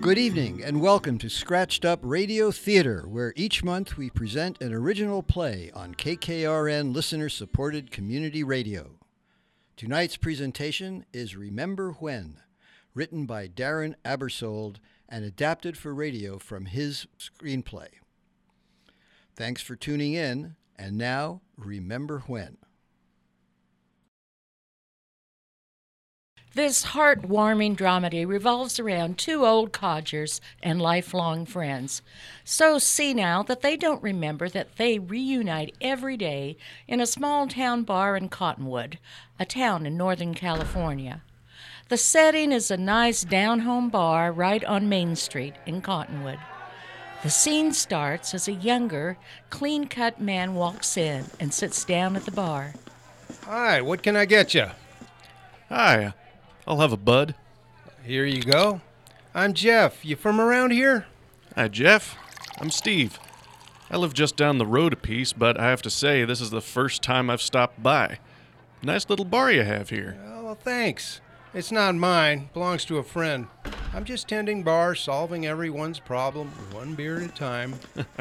Good evening and welcome to Scratched Up Radio Theater, where each month we present an original play on KKRN listener-supported community radio. Tonight's presentation is Remember When, written by Darren Abersold and adapted for radio from his screenplay. Thanks for tuning in, and now, Remember When. This heartwarming dramedy revolves around two old codgers and lifelong friends, so senile that they don't remember that they reunite every day in a small town bar in Cottonwood, a town in Northern California. The setting is a nice down-home bar right on Main Street in Cottonwood. The scene starts as a younger, clean-cut man walks in and sits down at the bar. Hi, what can I get you? Hi, I'll have a bud. Here you go. I'm Jeff. You from around here? Hi, Jeff. I'm Steve. I live just down the road a piece, but I have to say this is the first time I've stopped by. Nice little bar you have here. Well, thanks. It's not mine. Belongs to a friend. I'm just tending bar, solving everyone's problem, one beer at a time.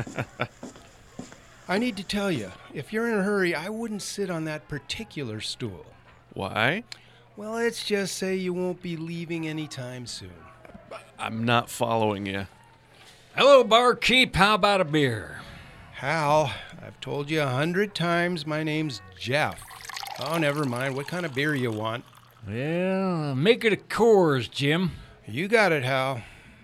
I need to tell you, if you're in a hurry, I wouldn't sit on that particular stool. Why? Well, let's just say you won't be leaving anytime soon. I'm not following you. Hello, barkeep. How about a beer? Hal, I've told you 100 times my name's Jeff. Oh, never mind. What kind of beer you want? Well, make it a Coors, Jim. You got it, Hal.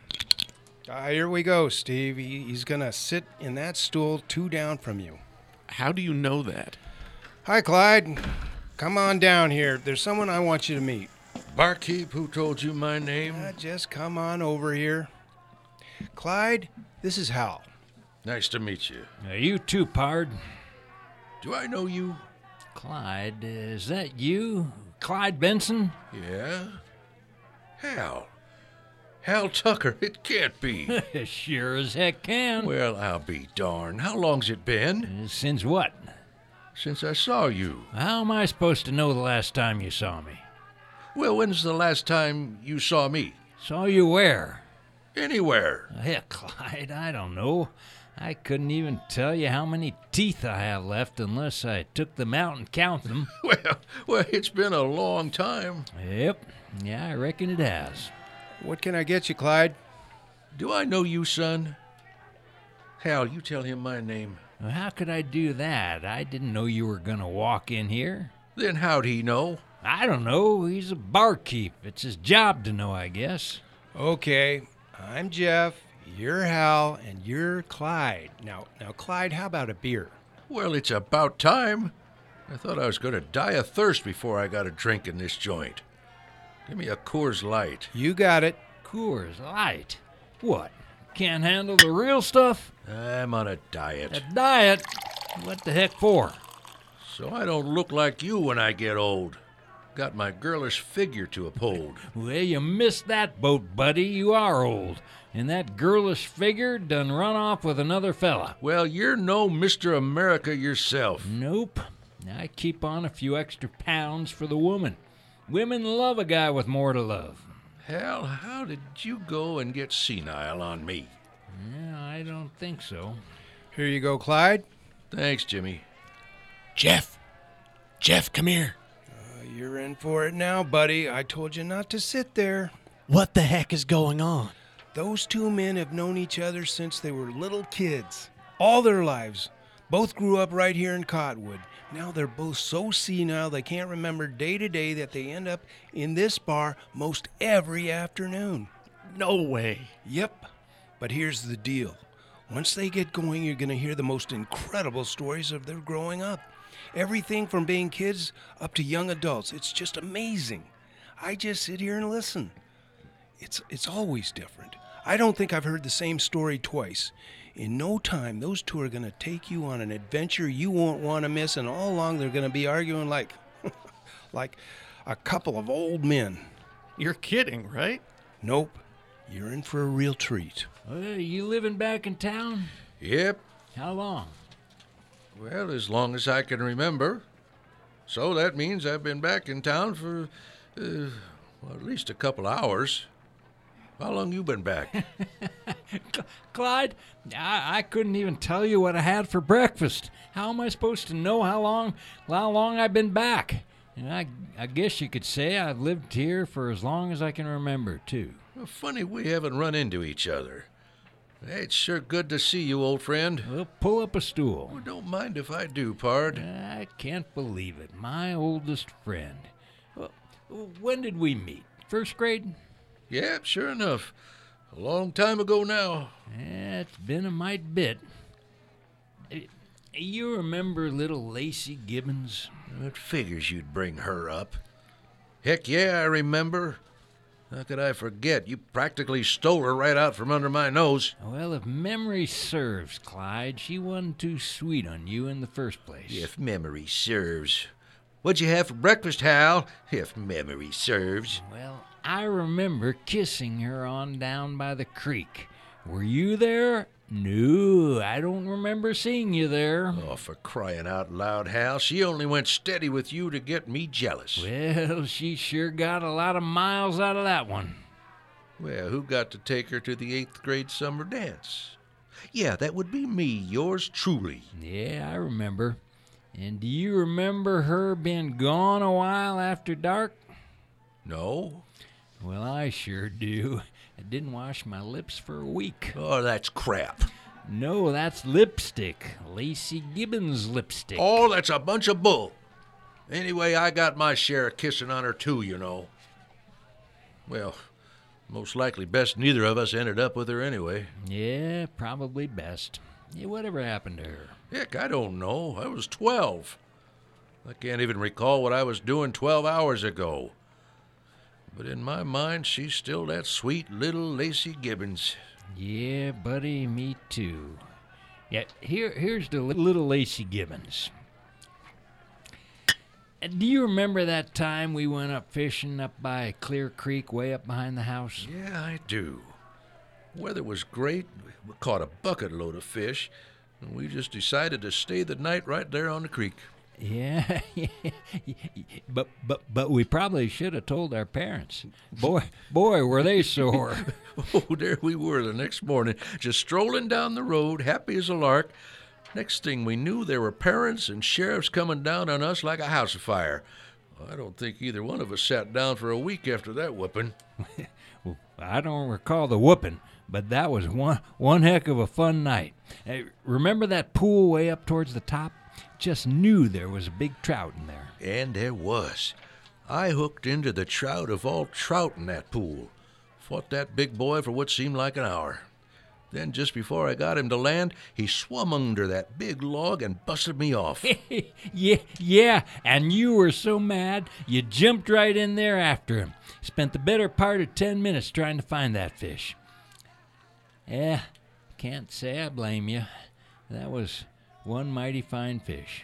Here we go, Steve. He's going to sit in that stool 2 down from you. How do you know that? Hi, Clyde. Come on down here. There's someone I want you to meet. Barkeep, who told you my name? Just come on over here. Clyde, this is Hal. Nice to meet you. You too, Pard. Do I know you? Clyde, is that you? Clyde Benson? Yeah? Hal. Hal Tucker, it can't be. Sure as heck can. Well, I'll be darned. How long's it been? Since what? Since I saw you. How am I supposed to know the last time you saw me? Well, when's the last time you saw me? Saw you where? Anywhere. Heck, Clyde, I don't know. I couldn't even tell you how many teeth I have left unless I took them out and count them. Well, it's been a long time. Yep. Yeah, I reckon it has. What can I get you, Clyde? Do I know you, son? Hal, you tell him my name. Well, how could I do that? I didn't know you were going to walk in here. Then how'd he know? I don't know. He's a barkeep. It's his job to know, I guess. Okay, I'm Jeff, you're Hal, and you're Clyde. Now, Clyde, how about a beer? Well, it's about time. I thought I was going to die of thirst before I got a drink in this joint. Give me a Coors Light. You got it. Coors Light? What? Can't handle the real stuff? I'm on a diet. A diet? What the heck for? So I don't look like you when I get old. Got my girlish figure to uphold. Well, you missed that boat, buddy. You are old. And that girlish figure done run off with another fella. Well, you're no Mr. America yourself. Nope. I keep on a few extra pounds for the woman. Women love a guy with more to love. Hal, how did you go and get senile on me? Yeah, I don't think so. Here you go, Clyde. Thanks, Jimmy. Jeff, come here. You're in for it now, buddy. I told you not to sit there. What the heck is going on? Those two men have known each other since they were little kids. All their lives. Both grew up right here in Cottonwood. Now they're both so senile they can't remember day to day that they end up in this bar most every afternoon. No way. Yep. But here's the deal. Once they get going, you're going to hear the most incredible stories of their growing up. Everything from being kids up to young adults. It's just amazing. I just sit here and listen. It's always different. I don't think I've heard the same story twice. In no time, those two are going to take you on an adventure you won't want to miss, and all along they're going to be arguing like a couple of old men. You're kidding, right? Nope. You're in for a real treat. You living back in town? Yep. How long? Well, as long as I can remember. So that means I've been back in town for, at least a couple hours. How long you been back? Clyde, I couldn't even tell you what I had for breakfast. How am I supposed to know how long I've been back? And I guess you could say I've lived here for as long as I can remember, too. Well, funny we haven't run into each other. Hey, it's sure good to see you, old friend. Well, pull up a stool. Well, don't mind if I do, Pard. I can't believe it. My oldest friend. Well, when did we meet? First grade? Yeah, sure enough. A long time ago now. Yeah, it's been a mite bit. You remember little Lacey Gibbons? It figures you'd bring her up. Heck yeah, I remember. How could I forget? You practically stole her right out from under my nose. Well, if memory serves, Clyde, she wasn't too sweet on you in the first place. If memory serves. What'd you have for breakfast, Hal? If memory serves. Well, I remember kissing her on down by the creek. Were you there? No, I don't remember seeing you there. Oh, for crying out loud, Hal. She only went steady with you to get me jealous. Well, she sure got a lot of miles out of that one. Well, who got to take her to the 8th grade summer dance? Yeah, that would be me, yours truly. Yeah, I remember. And do you remember her being gone a while after dark? No? Well, I sure do. I didn't wash my lips for a week. Oh, that's crap. No, that's lipstick. Lacey Gibbons lipstick. Oh, that's a bunch of bull. Anyway, I got my share of kissing on her, too, you know. Well, most likely best neither of us ended up with her anyway. Yeah, probably best. Yeah, whatever happened to her? Heck, I don't know. I was 12. I can't even recall what I was doing 12 hours ago. But in my mind, she's still that sweet little Lacey Gibbons. Yeah, buddy, me too. Yeah, here's the little Lacey Gibbons. Do you remember that time we went up fishing up by Clear Creek way up behind the house? Yeah, I do. Weather was great. We caught a bucket load of fish, and we just decided to stay the night right there on the creek. Yeah, but we probably should have told our parents. Boy, were they sore. Oh, there we were the next morning, just strolling down the road, happy as a lark. Next thing we knew, there were parents and sheriffs coming down on us like a house afire. I don't think either one of us sat down for a week after that whooping. Well, I don't recall the whooping, but that was one heck of a fun night. Hey, remember that pool way up towards the top? Just knew there was a big trout in there. And there was. I hooked into the trout of all trout in that pool. Fought that big boy for what seemed like an hour. Then just before I got him to land, he swum under that big log and busted me off. Yeah, and you were so mad, you jumped right in there after him. Spent the better part of 10 minutes trying to find that fish. Yeah, can't say I blame you. That was one mighty fine fish.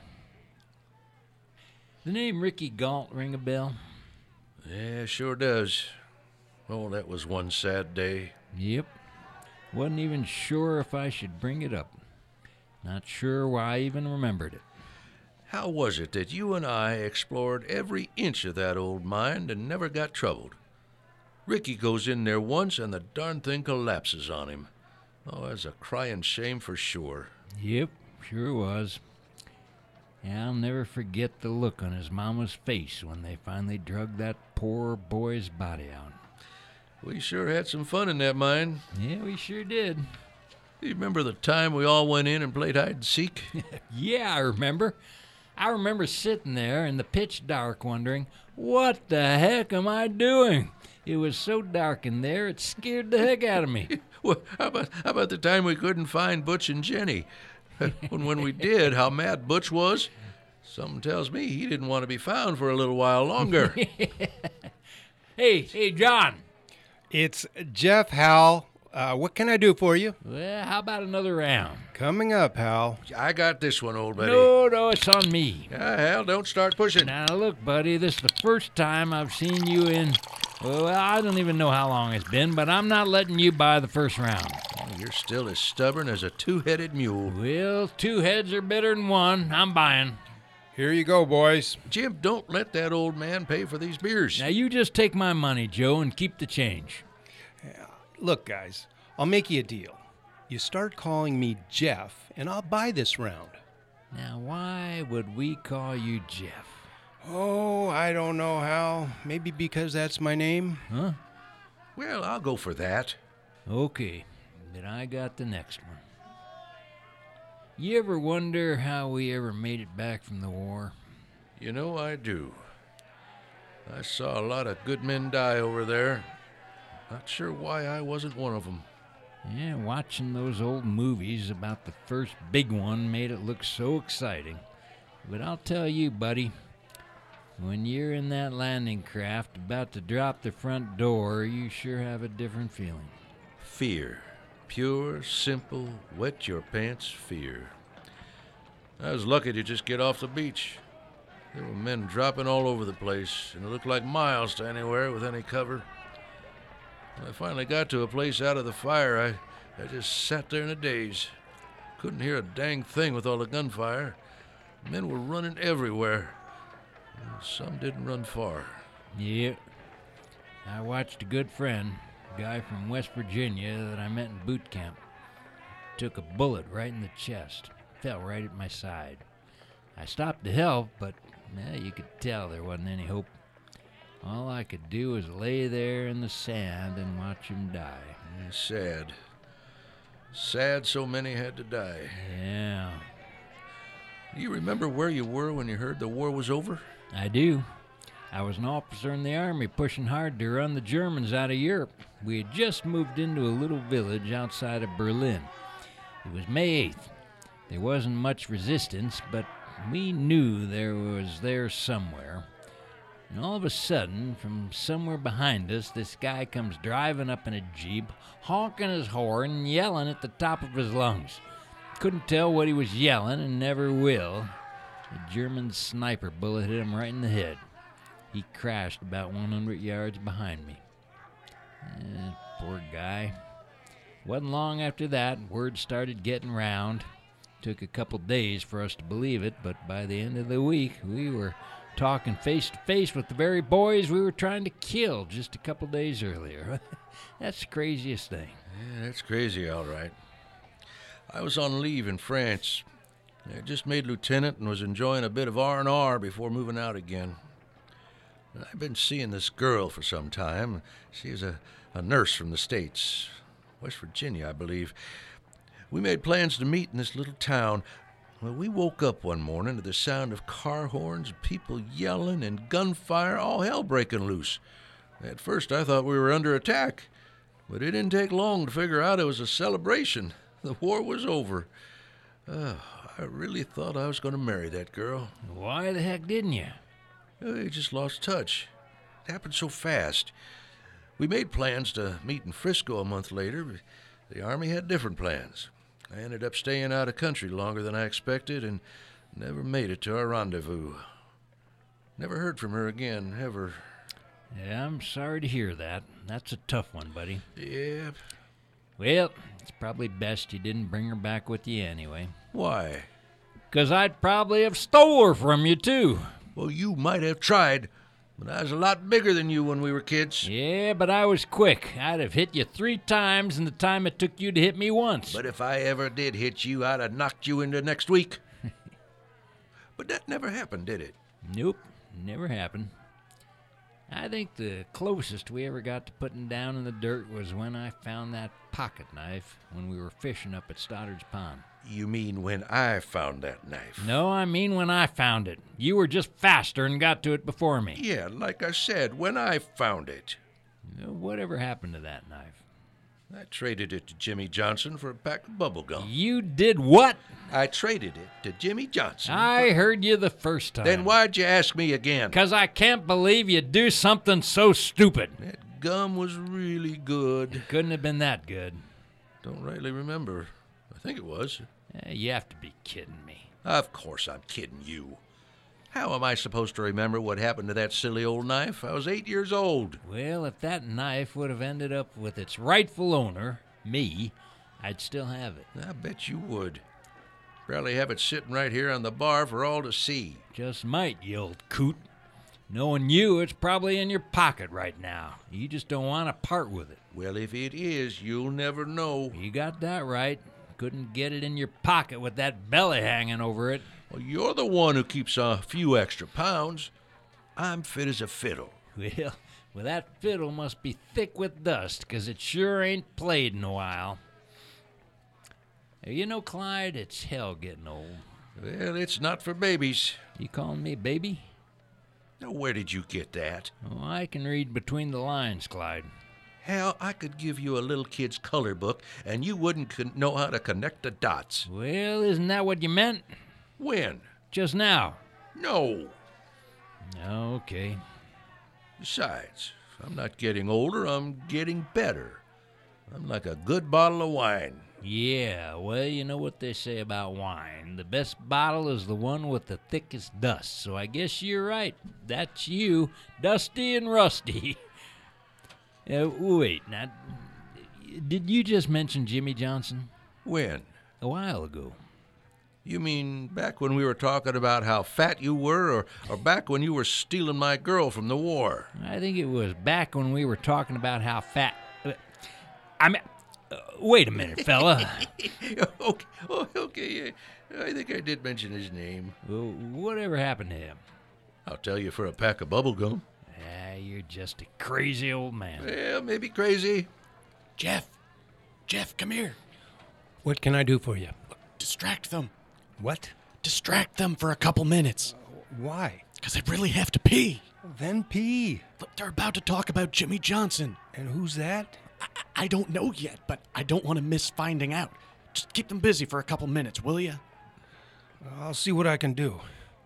The name Ricky Galt ring a bell? Yeah, sure does. Oh, that was one sad day. Yep. Wasn't even sure if I should bring it up. Not sure why I even remembered it. How was it that you and I explored every inch of that old mine and never got troubled? Ricky goes in there once and the darn thing collapses on him. Oh, that's a crying shame for sure. Yep, sure was. I'll never forget the look on his mama's face when they finally drug that poor boy's body out. We sure had some fun in that mine. Yeah, we sure did. You remember the time we all went in and played hide and seek? Yeah, I remember. I remember sitting there in the pitch dark wondering, what the heck am I doing? It was so dark in there, it scared the heck out of me. Well, how about the time we couldn't find Butch and Jenny? When we did, how mad Butch was. Something tells me he didn't want to be found for a little while longer. Hey, John. It's Jeff, Hal. What can I do for you? Well, how about another round? Coming up, Hal. I got this one, old buddy. No, it's on me. Hal, don't start pushing. Now, look, buddy, this is the first time I've seen you in, well, I don't even know how long it's been, but I'm not letting you buy the first round. You're still as stubborn as a two-headed mule. Well, two heads are better than one. I'm buying. Here you go, boys. Jim, don't let that old man pay for these beers. Now, you just take my money, Joe, and keep the change. Look, guys, I'll make you a deal. You start calling me Jeff, and I'll buy this round. Now, why would we call you Jeff? Oh, I don't know, Hal. Maybe because that's my name? Huh? Well, I'll go for that. Okay, then I got the next one. You ever wonder how we ever made it back from the war? You know I do. I saw a lot of good men die over there. Not sure why I wasn't one of them. Yeah, watching those old movies about the first big one made it look so exciting. But I'll tell you, buddy, when you're in that landing craft about to drop the front door, you sure have a different feeling. Fear. Pure, simple, wet your pants fear. I was lucky to just get off the beach. There were men dropping all over the place, and it looked like miles to anywhere with any cover. When I finally got to a place out of the fire, I just sat there in a daze. Couldn't hear a dang thing with all the gunfire. Men were running everywhere. Some didn't run far. Yep. I watched a good friend, a guy from West Virginia that I met in boot camp. Took a bullet right in the chest. Fell right at my side. I stopped to help, but you could tell there wasn't any hope. All I could do was lay there in the sand and watch him die. Sad. Sad so many had to die. Yeah, Do you remember where you were when you heard the war was over? I do. I was an officer in the Army pushing hard to run the Germans out of Europe. We had just moved into a little village outside of Berlin. It was May 8th. There wasn't much resistance, but we knew there was there somewhere. And all of a sudden, from somewhere behind us, this guy comes driving up in a Jeep, honking his horn and yelling at the top of his lungs. Couldn't tell what he was yelling and never will. A German sniper bullet hit him right in the head. He crashed about 100 yards behind me. Poor guy. Wasn't long after that, word started getting round. Took a couple days for us to believe it, but by the end of the week, we were talking face to face with the very boys we were trying to kill just a couple days earlier. That's the craziest thing. Yeah, that's crazy, all right. I was on leave in France. I just made lieutenant and was enjoying a bit of R&R before moving out again. I've been seeing this girl for some time. She is a nurse from the States. West Virginia, I believe. We made plans to meet in this little town. Well, we woke up one morning to the sound of car horns, people yelling, and gunfire, all hell breaking loose. At first, I thought we were under attack, but it didn't take long to figure out it was a celebration. The war was over. I really thought I was going to marry that girl. Why the heck didn't you? I just lost touch. It happened so fast. We made plans to meet in Frisco a month later, but the Army had different plans. I ended up staying out of country longer than I expected and never made it to our rendezvous. Never heard from her again, ever. Yeah, I'm sorry to hear that. That's a tough one, buddy. Yeah. Well, it's probably best you didn't bring her back with you anyway. Why? 'Cause I'd probably have stole her from you, too. Well, you might have tried, but I was a lot bigger than you when we were kids. Yeah, but I was quick. I'd have hit you 3 times in the time it took you to hit me once. But if I ever did hit you, I'd have knocked you into next week. But that never happened, did it? Nope, never happened. I think the closest we ever got to putting down in the dirt was when I found that pocket knife when we were fishing up at Stoddard's Pond. You mean when I found that knife? No, I mean when I found it. You were just faster and got to it before me. Yeah, like I said, when I found it. Whatever happened to that knife? I traded it to Jimmy Johnson for a pack of bubble gum. You did what? I traded it to Jimmy Johnson. I heard you the first time. Then why'd you ask me again? 'Cause I can't believe you'd do something so stupid. That gum was really good. Couldn't have been that good. Don't rightly remember. I think it was. You have to be kidding me. Of course I'm kidding you. How am I supposed to remember what happened to that silly old knife? I was 8 years old. Well, if that knife would have ended up with its rightful owner, me, I'd still have it. I bet you would. Probably have it sitting right here on the bar for all to see. Just might, you old coot. Knowing you, it's probably in your pocket right now. You just don't want to part with it. Well, if it is, you'll never know. You got that right. Couldn't get it in your pocket with that belly hanging over it. Well, you're the one who keeps a few extra pounds. I'm fit as a fiddle. Well, that fiddle must be thick with dust, 'cause it sure ain't played in a while. You know, Clyde, it's hell getting old. Well, it's not for babies. You calling me baby? Now, where did you get that? Oh, I can read between the lines, Clyde. Hell, I could give you a little kid's color book, and you wouldn't know how to connect the dots. Well, isn't that what you meant? When? Just now. No. Okay. Besides, I'm not getting older, I'm getting better. I'm like a good bottle of wine. Yeah, well, you know what they say about wine. The best bottle is the one with the thickest dust. So I guess you're right. That's you, Dusty and Rusty. Wait, now, did you just mention Jimmy Johnson? When? A while ago. You mean back when we were talking about how fat you were, or back when you were stealing my girl from the war? I think it was back when we were talking about how fat... wait a minute, fella. Okay, yeah. I think I did mention his name. Well, whatever happened to him? I'll tell you for a pack of bubble gum. You're just a crazy old man. Well, maybe crazy. Jeff, come here. What can I do for you? Distract them. What? Distract them for a couple minutes. Why? Because I really have to pee. Then pee. Look, they're about to talk about Jimmy Johnson. And who's that? I don't know yet, but I don't want to miss finding out. Just keep them busy for a couple minutes, will you? I'll see what I can do.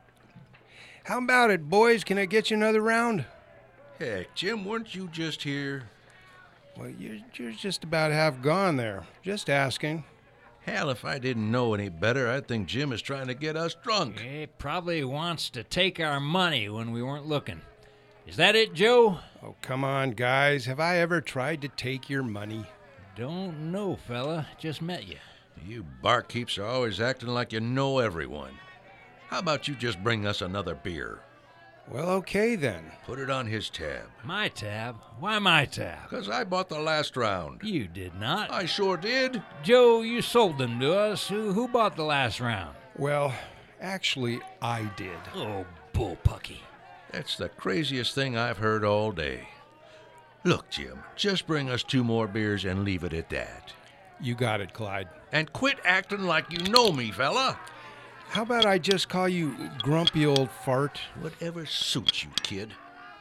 How about it, boys? Can I get you another round? Heck, Jim, weren't you just here? Well, you're just about half gone there. Just asking. Hell, if I didn't know any better, I'd think Jim is trying to get us drunk. He probably wants to take our money when we weren't looking. Is that it, Joe? Oh, come on, guys. Have I ever tried to take your money? Don't know, fella. Just met you. You barkeeps are always acting like you know everyone. How about you just bring us another beer? Well, okay then. Put it on his tab. My tab? Why my tab? 'Cause I bought the last round. You did not. I sure did. Joe, you sold them to us. Who bought the last round? Well, actually, I did. Oh, bullpucky. That's the craziest thing I've heard all day. Look, Jim, just bring us 2 more beers and leave it at that. You got it, Clyde. And quit acting like you know me, fella. How about I just call you grumpy old fart? Whatever suits you, kid.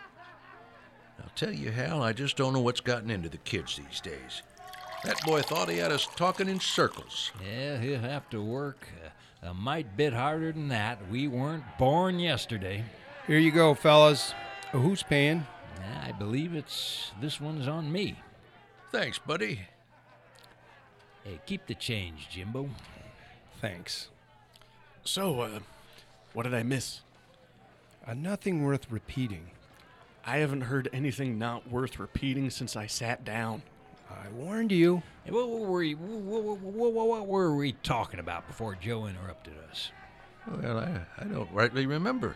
I'll tell you, Hal, I just don't know what's gotten into the kids these days. That boy thought he had us talking in circles. Yeah, he'll have to work a mite bit harder than that. We weren't born yesterday. Here you go, fellas. Who's paying? I believe this one's on me. Thanks, buddy. Hey, keep the change, Jimbo. Thanks. So, what did I miss? Nothing worth repeating. I haven't heard anything not worth repeating since I sat down. I warned you. Hey, what were we talking about before Joe interrupted us? Well, I don't rightly remember.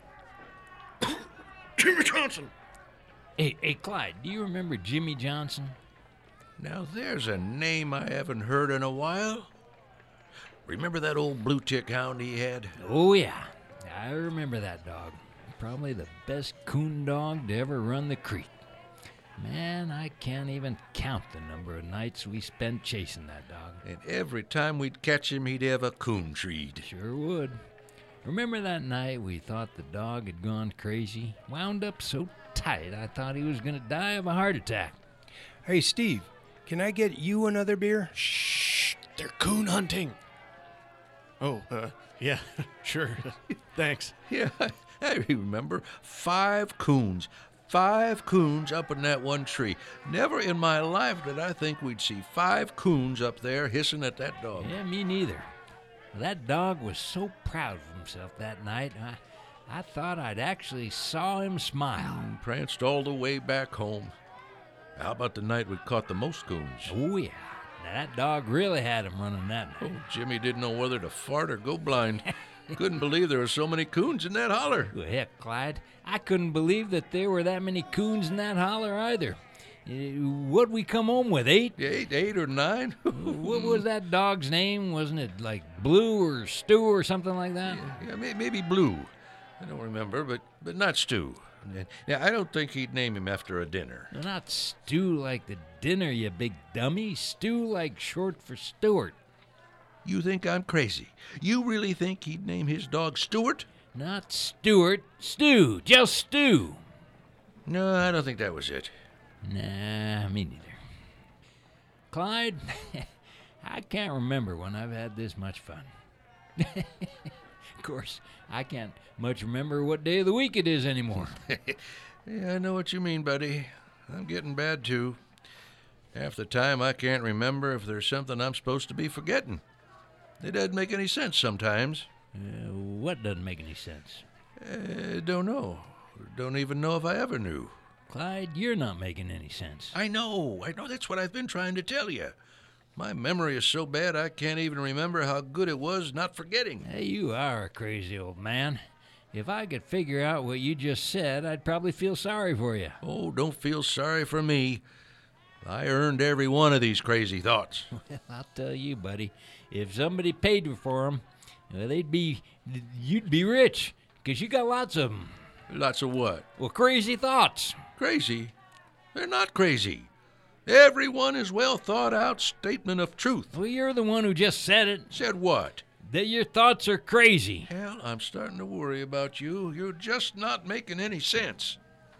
Jimmy Johnson! Hey, Clyde, do you remember Jimmy Johnson? Now, there's a name I haven't heard in a while. Remember that old blue tick hound he had? Oh, yeah. I remember that dog. Probably the best coon dog to ever run the creek. Man, I can't even count the number of nights we spent chasing that dog. And every time we'd catch him, he'd have a coon treed. Sure would. Remember that night we thought the dog had gone crazy? Wound up so tight I thought he was going to die of a heart attack. Hey, Steve, can I get you another beer? Shh! They're coon hunting! Oh, yeah, sure. Thanks. Yeah, I remember. 5 coons. 5 coons up in that one tree. Never in my life did I think we'd see 5 coons up there hissing at that dog. Yeah, me neither. That dog was so proud of himself that night, I thought I'd actually saw him smile. Pranced all the way back home. How about the night we caught the most coons? Oh, yeah. Now, that dog really had him running that night. Oh, Jimmy didn't know whether to fart or go blind. Couldn't believe there were so many coons in that holler. Well, heck, Clyde, I couldn't believe that there were that many coons in that holler either. What'd we come home with, 8? 8 or 9? What was that dog's name? Wasn't it like Blue or Stu or something like that? Yeah, maybe Blue. I don't remember, but not Stu. Yeah, I don't think he'd name him after a dinner. Well, not Stu like the dinner, you big dummy. Stu like short for Stuart. You think I'm crazy? You really think he'd name his dog Stuart? Not Stuart. Stu. Just Stu. No, I don't think that was it. Nah, me neither. Clyde, I can't remember when I've had this much fun. Of course, I can't much remember what day of the week it is anymore. Yeah, I know what you mean, buddy. I'm getting bad, too. Half the time I can't remember if there's something I'm supposed to be forgetting. It doesn't make any sense sometimes. What doesn't make any sense? Don't know. Don't even know if I ever knew. Clyde, you're not making any sense. I know. That's what I've been trying to tell you. My memory is so bad I can't even remember how good it was not forgetting. Hey, you are a crazy old man. If I could figure out what you just said, I'd probably feel sorry for you. Oh, don't feel sorry for me. I earned every one of these crazy thoughts. Well, I'll tell you, buddy, if somebody paid you for them, you'd be rich, 'cause you got lots of them. Lots of what? Well, crazy thoughts. Crazy? They're not crazy. Every one is well thought out statement of truth. Well, you're the one who just said it, Said what? that your thoughts are crazy. Hell, I'm starting to worry about you. You're just not making any sense.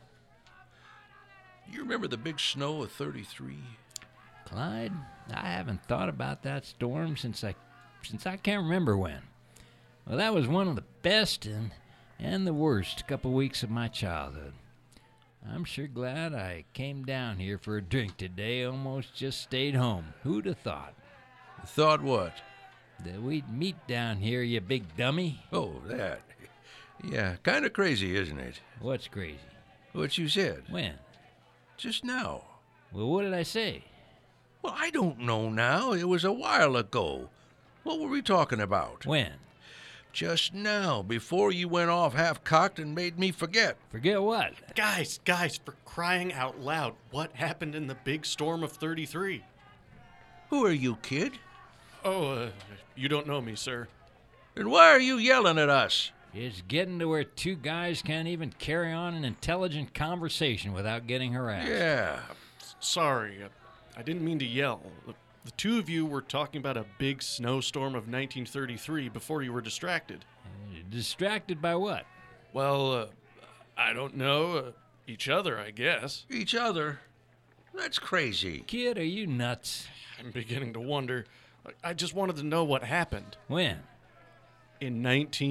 You remember the big snow of 33? Clyde, I haven't thought about that storm since I can't remember when. Well, that was one of the best and the worst couple weeks of my childhood. I'm sure glad I came down here for a drink today, almost just stayed home. Who'd have thought? Thought what? That we'd meet down here, you big dummy. Oh, that. Yeah, kind of crazy, isn't it? What's crazy? What you said. When? Just now. Well, what did I say? Well, I don't know now. It was a while ago. What were we talking about? When? Just now, before you went off half-cocked and made me forget. Forget what? Guys, for crying out loud, what happened in the big storm of 33? Who are you, kid? Oh, you don't know me, sir. And why are you yelling at us? It's getting to where two guys can't even carry on an intelligent conversation without getting harassed. Yeah. Sorry, I didn't mean to yell. The two of you were talking about a big snowstorm of 1933 before you were distracted. Distracted by what? Well, I don't know. Each other, I guess. Each other? That's crazy. Kid, are you nuts? I'm beginning to wonder. I just wanted to know what happened. When? In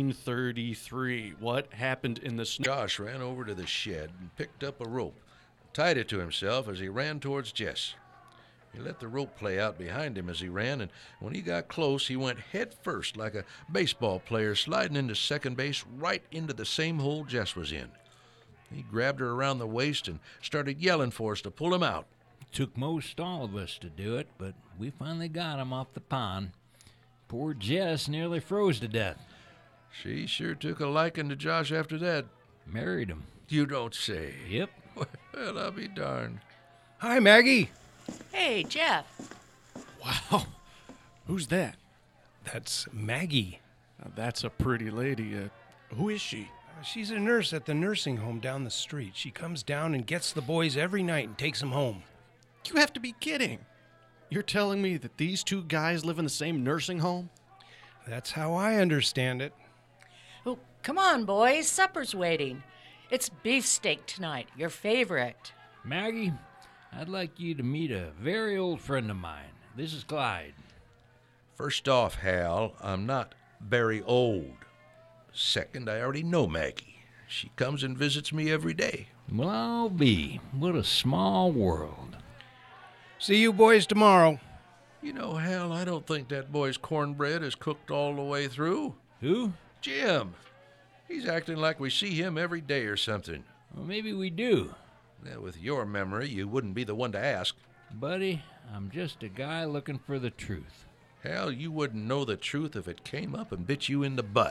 1933, what happened in the snow? Josh ran over to the shed and picked up a rope, tied it to himself as he ran towards Jess. He let the rope play out behind him as he ran, and when he got close, he went head first like a baseball player sliding into second base right into the same hole Jess was in. He grabbed her around the waist and started yelling for us to pull him out. Took most all of us to do it, but we finally got him off the pond. Poor Jess nearly froze to death. She sure took a liking to Josh after that. Married him. You don't say. Yep. Well, I'll be darned. Hi, Maggie. Hey, Jeff. Wow. Who's that? That's Maggie. That's a pretty lady. Who is she? She's a nurse at the nursing home down the street. She comes down and gets the boys every night and takes them home. You have to be kidding. You're telling me that these two guys live in the same nursing home? That's how I understand it. Oh, come on, boys. Supper's waiting. It's beefsteak tonight, your favorite. Maggie, I'd like you to meet a very old friend of mine. This is Clyde. First off, Hal, I'm not very old. Second, I already know Maggie. She comes and visits me every day. Well, I'll be. What a small world. See you boys tomorrow. You know, Hal, I don't think that boy's cornbread is cooked all the way through. Who? Jim. He's acting like we see him every day or something. Well, maybe we do. Now, with your memory, you wouldn't be the one to ask. Buddy, I'm just a guy looking for the truth. Hal, you wouldn't know the truth if it came up and bit you in the butt.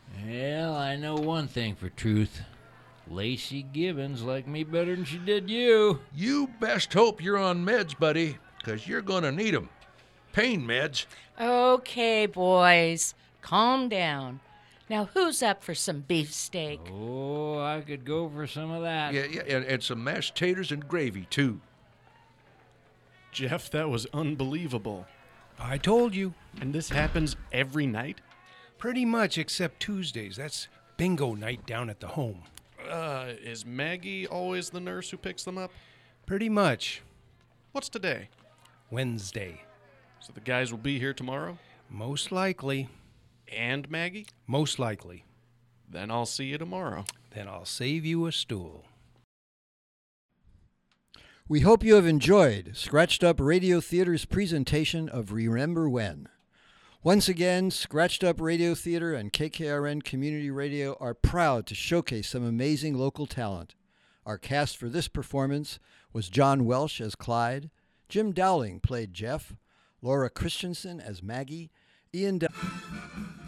Well, I know one thing for truth. Lacey Gibbons liked me better than she did you. You best hope you're on meds, buddy, 'cause you're gonna need 'em. Pain meds. Okay, boys, calm down. Now, who's up for some beefsteak? Oh, I could go for some of that. Yeah, and some mashed taters and gravy, too. Jeff, that was unbelievable. I told you. And this happens every night? Pretty much, except Tuesdays. That's bingo night down at the home. Is Maggie always the nurse who picks them up? Pretty much. What's today? Wednesday. So the guys will be here tomorrow? Most likely. And Maggie? Most likely. Then I'll see you tomorrow. Then I'll save you a stool. We hope you have enjoyed Scratched Up Radio Theater's presentation of Remember When. Once again, Scratched Up Radio Theater and KKRN Community Radio are proud to showcase some amazing local talent. Our cast for this performance was John Welsh as Clyde, Jim Dowling played Jeff, Laura Christensen as Maggie, Ian